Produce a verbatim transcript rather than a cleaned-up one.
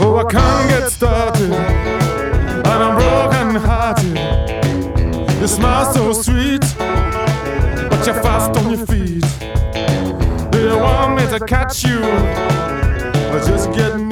Oh, I can't get started, and I'm broken hearted. You smile so sweet, but you're fast on your feet. Do you want me to catch you, or just get near?